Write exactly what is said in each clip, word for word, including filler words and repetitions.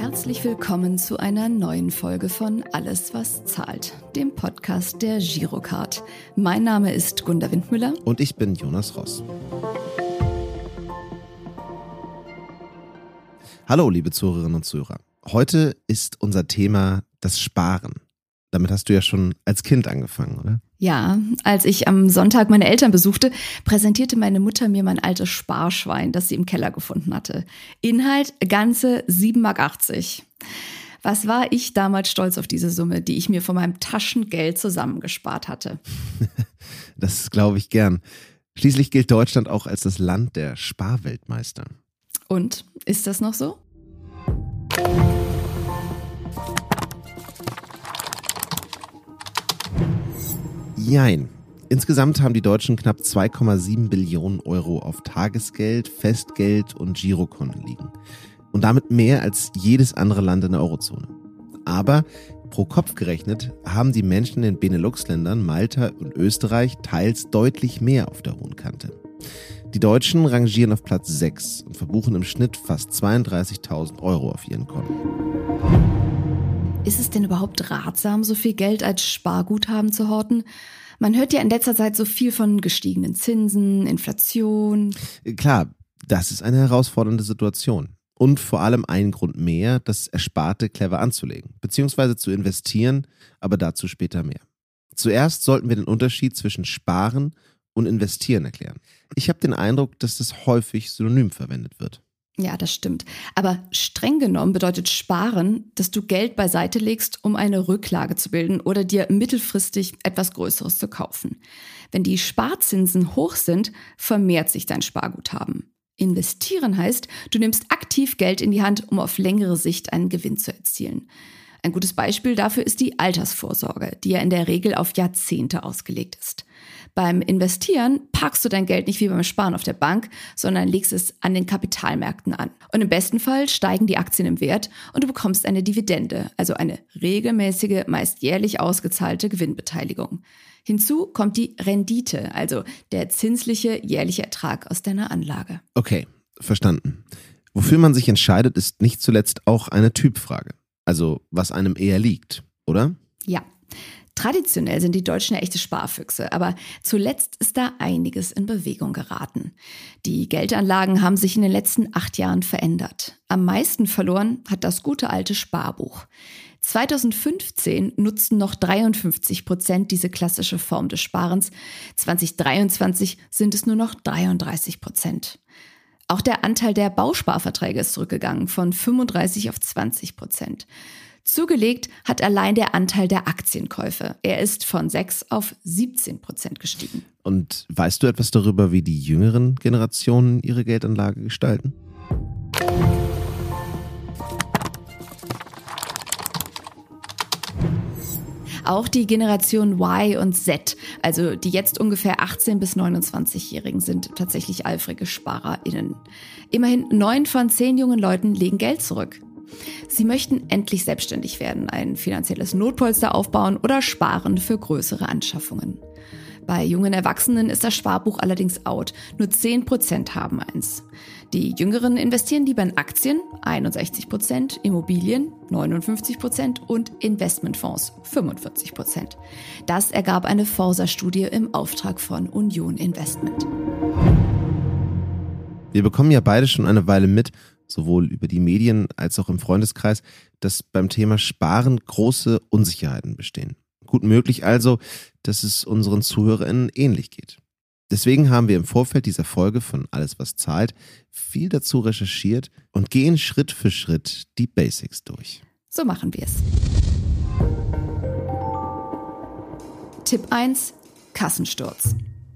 Herzlich willkommen zu einer neuen Folge von Alles, was zahlt, dem Podcast der Girocard. Mein Name ist Gunda Windmüller. Und ich bin Jonas Ross. Hallo, liebe Zuhörerinnen und Zuhörer. Heute ist unser Thema das Sparen. Damit hast du ja schon als Kind angefangen, oder? Ja, als ich am Sonntag meine Eltern besuchte, präsentierte meine Mutter mir mein altes Sparschwein, das sie im Keller gefunden hatte. Inhalt ganze sieben Mark achtzig. Was war ich damals stolz auf diese Summe, die ich mir von meinem Taschengeld zusammengespart hatte? Das glaube ich gern. Schließlich gilt Deutschland auch als das Land der Sparweltmeister. Und, ist das noch so? Jein. Insgesamt haben die Deutschen knapp zwei Komma sieben Billionen Euro auf Tagesgeld, Festgeld und Girokonten liegen. Und damit mehr als jedes andere Land in der Eurozone. Aber pro Kopf gerechnet haben die Menschen in den Benelux-Ländern, Malta und Österreich teils deutlich mehr auf der hohen Kante. Die Deutschen rangieren auf Platz sechs und verbuchen im Schnitt fast zweiunddreißigtausend Euro auf ihren Konten. Ist es denn überhaupt ratsam, so viel Geld als Sparguthaben zu horten? Man hört ja in letzter Zeit so viel von gestiegenen Zinsen, Inflation. Klar, das ist eine herausfordernde Situation. Und vor allem ein Grund mehr, das Ersparte clever anzulegen, beziehungsweise zu investieren, aber dazu später mehr. Zuerst sollten wir den Unterschied zwischen Sparen und Investieren erklären. Ich habe den Eindruck, dass das häufig synonym verwendet wird. Ja, das stimmt. Aber streng genommen bedeutet Sparen, dass du Geld beiseite legst, um eine Rücklage zu bilden oder dir mittelfristig etwas Größeres zu kaufen. Wenn die Sparzinsen hoch sind, vermehrt sich dein Sparguthaben. Investieren heißt, du nimmst aktiv Geld in die Hand, um auf längere Sicht einen Gewinn zu erzielen. Ein gutes Beispiel dafür ist die Altersvorsorge, die ja in der Regel auf Jahrzehnte ausgelegt ist. Beim Investieren parkst du dein Geld nicht wie beim Sparen auf der Bank, sondern legst es an den Kapitalmärkten an. Und im besten Fall steigen die Aktien im Wert und du bekommst eine Dividende, also eine regelmäßige, meist jährlich ausgezahlte Gewinnbeteiligung. Hinzu kommt die Rendite, also der zinsliche jährliche Ertrag aus deiner Anlage. Okay, verstanden. Wofür man sich entscheidet, ist nicht zuletzt auch eine Typfrage. Also was einem eher liegt, oder? Ja. Traditionell sind die Deutschen ja echte Sparfüchse, aber zuletzt ist da einiges in Bewegung geraten. Die Geldanlagen haben sich in den letzten acht Jahren verändert. Am meisten verloren hat das gute alte Sparbuch. zweitausendfünfzehn nutzten noch dreiundfünfzig Prozent diese klassische Form des Sparens. zweitausenddreiundzwanzig sind es nur noch dreiunddreißig Prozent. Auch der Anteil der Bausparverträge ist zurückgegangen, von fünfunddreißig auf zwanzig Prozent. Zugelegt hat allein der Anteil der Aktienkäufe. Er ist von sechs auf siebzehn Prozent gestiegen. Und weißt du etwas darüber, wie die jüngeren Generationen ihre Geldanlage gestalten? Auch die Generation Y und Z, also die jetzt ungefähr achtzehn- bis neunundzwanzigjährigen, sind tatsächlich eifrige SparerInnen. Immerhin neun von zehn jungen Leuten legen Geld zurück. Sie möchten endlich selbstständig werden, ein finanzielles Notpolster aufbauen oder sparen für größere Anschaffungen. Bei jungen Erwachsenen ist das Sparbuch allerdings out. Nur zehn Prozent haben eins. Die Jüngeren investieren lieber in Aktien, einundsechzig Prozent, Immobilien, neunundfünfzig Prozent und Investmentfonds, fünfundvierzig Prozent. Das ergab eine Forsa-Studie im Auftrag von Union Investment. Wir bekommen ja beide schon eine Weile mit, sowohl über die Medien als auch im Freundeskreis, dass beim Thema Sparen große Unsicherheiten bestehen. Gut möglich also, dass es unseren ZuhörerInnen ähnlich geht. Deswegen haben wir im Vorfeld dieser Folge von Alles, was zahlt, viel dazu recherchiert und gehen Schritt für Schritt die Basics durch. So machen wir es. Tipp eins: Kassensturz.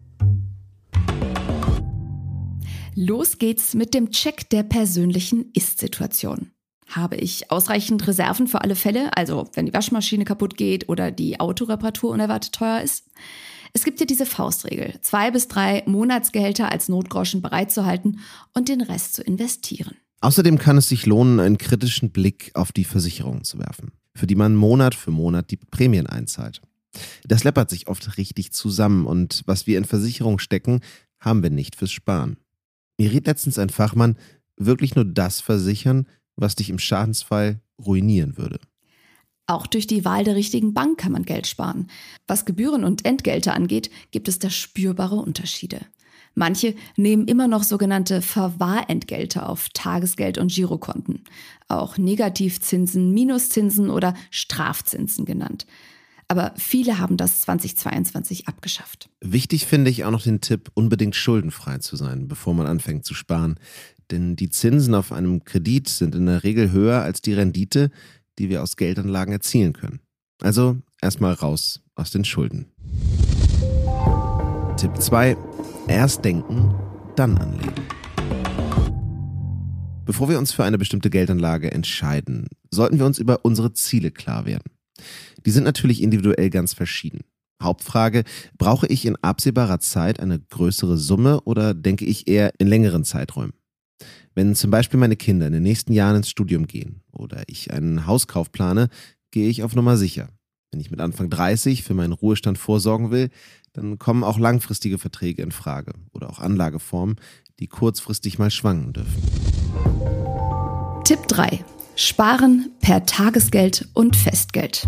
Los geht's mit dem Check der persönlichen Ist-Situation. Habe ich ausreichend Reserven für alle Fälle, also wenn die Waschmaschine kaputt geht oder die Autoreparatur unerwartet teuer ist? Es gibt ja diese Faustregel, zwei bis drei Monatsgehälter als Notgroschen bereitzuhalten und den Rest zu investieren. Außerdem kann es sich lohnen, einen kritischen Blick auf die Versicherungen zu werfen, für die man Monat für Monat die Prämien einzahlt. Das läppert sich oft richtig zusammen und was wir in Versicherung stecken, haben wir nicht fürs Sparen. Mir riet letztens ein Fachmann, wirklich nur das versichern, was dich im Schadensfall ruinieren würde. Auch durch die Wahl der richtigen Bank kann man Geld sparen. Was Gebühren und Entgelte angeht, gibt es da spürbare Unterschiede. Manche nehmen immer noch sogenannte Verwahrentgelte auf Tagesgeld- und Girokonten, auch Negativzinsen, Minuszinsen oder Strafzinsen genannt. Aber viele haben das zweitausendzweiundzwanzig abgeschafft. Wichtig finde ich auch noch den Tipp, unbedingt schuldenfrei zu sein, bevor man anfängt zu sparen. Denn die Zinsen auf einem Kredit sind in der Regel höher als die Rendite, die wir aus Geldanlagen erzielen können. Also erstmal raus aus den Schulden. Tipp zwei. Erst denken, dann anlegen. Bevor wir uns für eine bestimmte Geldanlage entscheiden, sollten wir uns über unsere Ziele klar werden. Die sind natürlich individuell ganz verschieden. Hauptfrage, brauche ich in absehbarer Zeit eine größere Summe oder denke ich eher in längeren Zeiträumen? Wenn zum Beispiel meine Kinder in den nächsten Jahren ins Studium gehen oder ich einen Hauskauf plane, gehe ich auf Nummer sicher. Wenn ich mit Anfang dreißig für meinen Ruhestand vorsorgen will, dann kommen auch langfristige Verträge in Frage oder auch Anlageformen, die kurzfristig mal schwanken dürfen. Tipp drei. Sparen per Tagesgeld und Festgeld.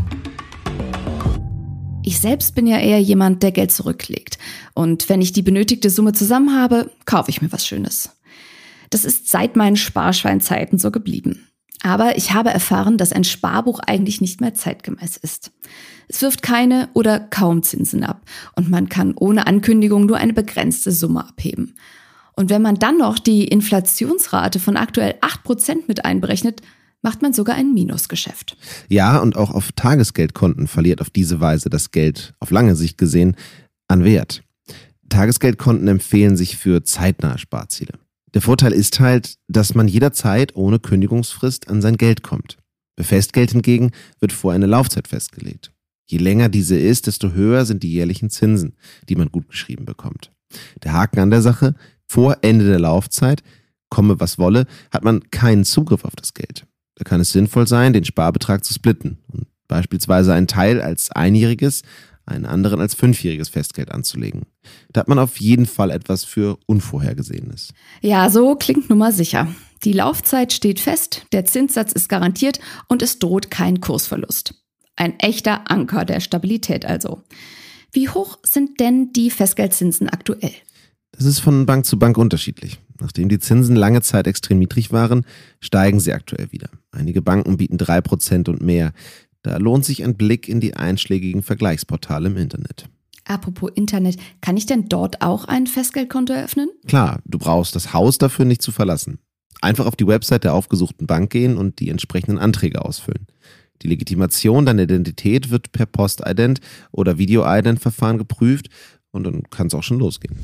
Ich selbst bin ja eher jemand, der Geld zurücklegt. Und wenn ich die benötigte Summe zusammen habe, kaufe ich mir was Schönes. Das ist seit meinen Sparschweinzeiten so geblieben. Aber ich habe erfahren, dass ein Sparbuch eigentlich nicht mehr zeitgemäß ist. Es wirft keine oder kaum Zinsen ab und man kann ohne Ankündigung nur eine begrenzte Summe abheben. Und wenn man dann noch die Inflationsrate von aktuell acht Prozent mit einberechnet, macht man sogar ein Minusgeschäft. Ja, und auch auf Tagesgeldkonten verliert auf diese Weise das Geld, auf lange Sicht gesehen, an Wert. Tagesgeldkonten empfehlen sich für zeitnahe Sparziele. Der Vorteil ist halt, dass man jederzeit ohne Kündigungsfrist an sein Geld kommt. Bei Festgeld hingegen wird vorher eine Laufzeit festgelegt. Je länger diese ist, desto höher sind die jährlichen Zinsen, die man gutgeschrieben bekommt. Der Haken an der Sache, vor Ende der Laufzeit, komme was wolle, hat man keinen Zugriff auf das Geld. Da kann es sinnvoll sein, den Sparbetrag zu splitten und beispielsweise einen Teil als einjähriges, einen anderen als fünfjähriges Festgeld anzulegen. Da hat man auf jeden Fall etwas für Unvorhergesehenes. Ja, so klingt Nummer sicher. Die Laufzeit steht fest, der Zinssatz ist garantiert und es droht kein Kursverlust. Ein echter Anker der Stabilität also. Wie hoch sind denn die Festgeldzinsen aktuell? Das ist von Bank zu Bank unterschiedlich. Nachdem die Zinsen lange Zeit extrem niedrig waren, steigen sie aktuell wieder. Einige Banken bieten drei Prozent und mehr. Da lohnt sich ein Blick in die einschlägigen Vergleichsportale im Internet. Apropos Internet, kann ich denn dort auch ein Festgeldkonto eröffnen? Klar, du brauchst das Haus dafür nicht zu verlassen. Einfach auf die Website der aufgesuchten Bank gehen und die entsprechenden Anträge ausfüllen. Die Legitimation deiner Identität wird per Postident oder Video-Ident-Verfahren geprüft und dann kann es auch schon losgehen.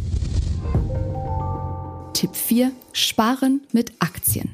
Tipp vier. Sparen mit Aktien.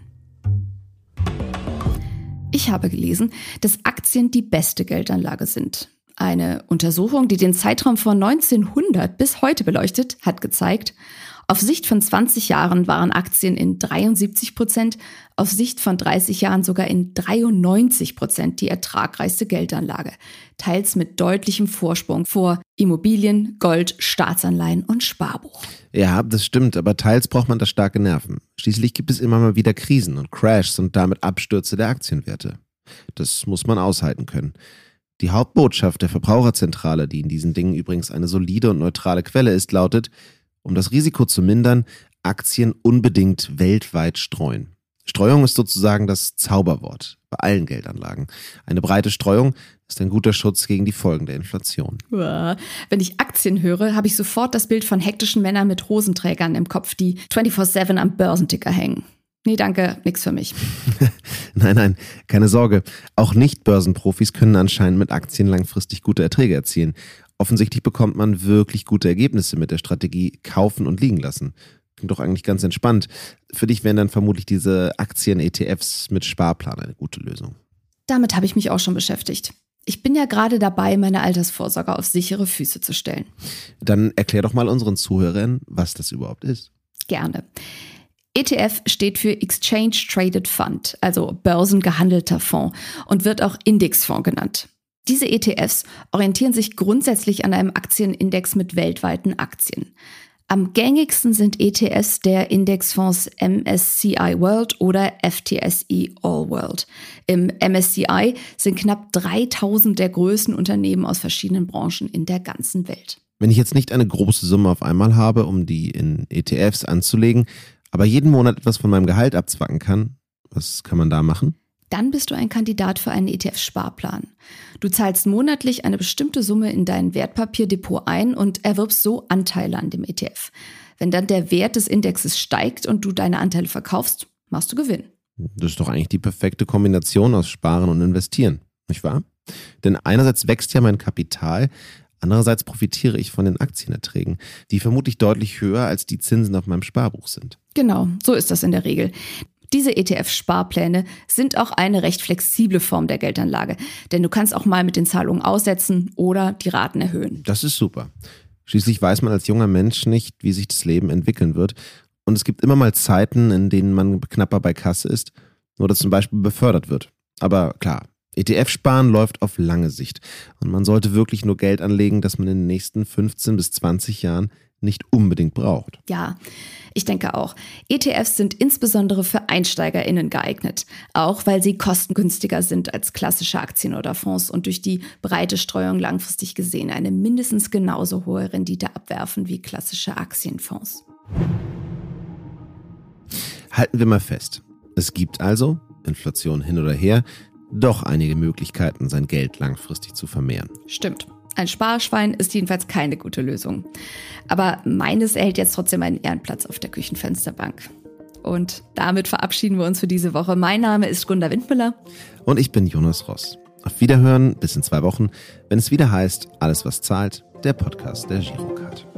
Ich habe gelesen, dass Aktien die beste Geldanlage sind. Eine Untersuchung, die den Zeitraum von neunzehnhundert bis heute beleuchtet, hat gezeigt, auf Sicht von zwanzig Jahren waren Aktien in dreiundsiebzig Prozent, auf Sicht von dreißig Jahren sogar in dreiundneunzig Prozent die ertragreichste Geldanlage, teils mit deutlichem Vorsprung vor Immobilien, Gold, Staatsanleihen und Sparbuch. Ja, das stimmt, aber teils braucht man da starke Nerven. Schließlich gibt es immer mal wieder Krisen und Crashs und damit Abstürze der Aktienwerte. Das muss man aushalten können. Die Hauptbotschaft der Verbraucherzentrale, die in diesen Dingen übrigens eine solide und neutrale Quelle ist, lautet: Um das Risiko zu mindern, Aktien unbedingt weltweit streuen. Streuung ist sozusagen das Zauberwort bei allen Geldanlagen. Eine breite Streuung ist ein guter Schutz gegen die Folgen der Inflation. Wenn ich Aktien höre, habe ich sofort das Bild von hektischen Männern mit Hosenträgern im Kopf, die vierundzwanzig sieben am Börsenticker hängen. Nee, danke, nix für mich. Nein, nein, keine Sorge. Auch Nicht-Börsenprofis können anscheinend mit Aktien langfristig gute Erträge erzielen. Offensichtlich bekommt man wirklich gute Ergebnisse mit der Strategie kaufen und liegen lassen. Klingt doch eigentlich ganz entspannt. Für dich wären dann vermutlich diese Aktien-E T Fs mit Sparplan eine gute Lösung. Damit habe ich mich auch schon beschäftigt. Ich bin ja gerade dabei, meine Altersvorsorge auf sichere Füße zu stellen. Dann erklär doch mal unseren Zuhörern, was das überhaupt ist. Gerne. E T F steht für Exchange Traded Fund, also börsengehandelter Fonds, und wird auch Indexfonds genannt. Diese E T Fs orientieren sich grundsätzlich an einem Aktienindex mit weltweiten Aktien. Am gängigsten sind E T Fs der Indexfonds M S C I World oder F T S E All World. Im M S C I sind knapp dreitausend der größten Unternehmen aus verschiedenen Branchen in der ganzen Welt. Wenn ich jetzt nicht eine große Summe auf einmal habe, um die in E T Fs anzulegen, aber jeden Monat etwas von meinem Gehalt abzwacken kann, was kann man da machen? Dann bist du ein Kandidat für einen E T F-Sparplan. Du zahlst monatlich eine bestimmte Summe in dein Wertpapierdepot ein und erwirbst so Anteile an dem E T F. Wenn dann der Wert des Indexes steigt und du deine Anteile verkaufst, machst du Gewinn. Das ist doch eigentlich die perfekte Kombination aus Sparen und Investieren, nicht wahr? Denn einerseits wächst ja mein Kapital, andererseits profitiere ich von den Aktienerträgen, die vermutlich deutlich höher als die Zinsen auf meinem Sparbuch sind. Genau, so ist das in der Regel. Diese E T F-Sparpläne sind auch eine recht flexible Form der Geldanlage, denn du kannst auch mal mit den Zahlungen aussetzen oder die Raten erhöhen. Das ist super. Schließlich weiß man als junger Mensch nicht, wie sich das Leben entwickeln wird. Und es gibt immer mal Zeiten, in denen man knapper bei Kasse ist oder zum Beispiel befördert wird. Aber klar, E T F-Sparen läuft auf lange Sicht. Und man sollte wirklich nur Geld anlegen, das man in den nächsten fünfzehn bis zwanzig Jahren nicht unbedingt braucht. Ja, ich denke auch. E T Fs sind insbesondere für EinsteigerInnen geeignet, auch weil sie kostengünstiger sind als klassische Aktien oder Fonds und durch die breite Streuung langfristig gesehen eine mindestens genauso hohe Rendite abwerfen wie klassische Aktienfonds. Halten wir mal fest. Es gibt also, Inflation hin oder her, doch einige Möglichkeiten, sein Geld langfristig zu vermehren. Stimmt. Ein Sparschwein ist jedenfalls keine gute Lösung. Aber meines erhält jetzt trotzdem einen Ehrenplatz auf der Küchenfensterbank. Und damit verabschieden wir uns für diese Woche. Mein Name ist Gunda Windmüller. Und ich bin Jonas Ross. Auf Wiederhören bis in zwei Wochen, wenn es wieder heißt, alles was zahlt, der Podcast der Girocard.